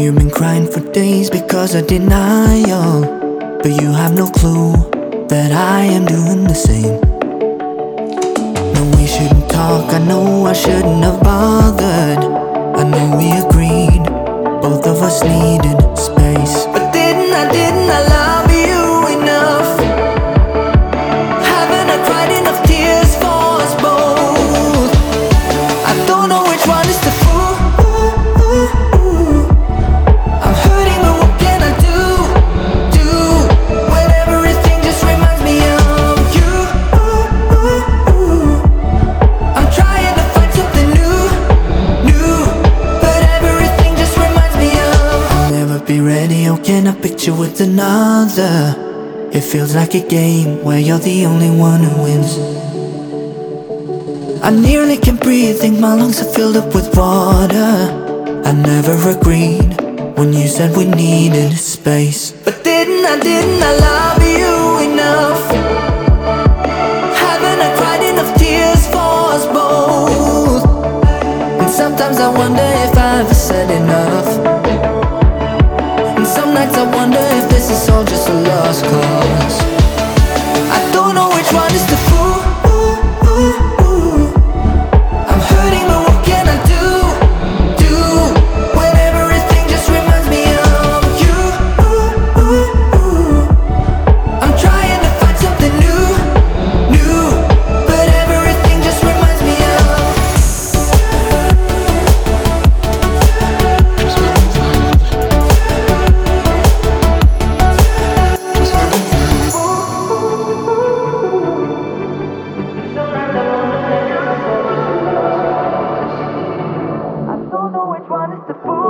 you've been crying for days because of denial, but you have no clue that I am doing the same. No, we shouldn't talk, I know I shouldn't have bothered. I know we agreed, both of us needed space. But didn't I love you enough? Haven't I cried enough tears for us both? I don't know which one is the fool. I'm hurting, but what can I do? When everything just reminds me of you. I'm trying to find something new, but everything just reminds me of. I'll never be ready, how can I picture with another? It feels like a game where you're the only one who wins. I nearly can't breathe, think my lungs are filled up with water. I never agreed when you said we needed space. But didn't I love you enough? Haven't I cried enough tears for us both? And sometimes I wonder if I ever said enough. And some nights I wonder if this is all just a lost cause. I don't know which one is the fool. I'm hurting, but what can I do? When everything just reminds me of you. I'm trying to find something new, but everything just reminds me of. I don't know which one is the fool.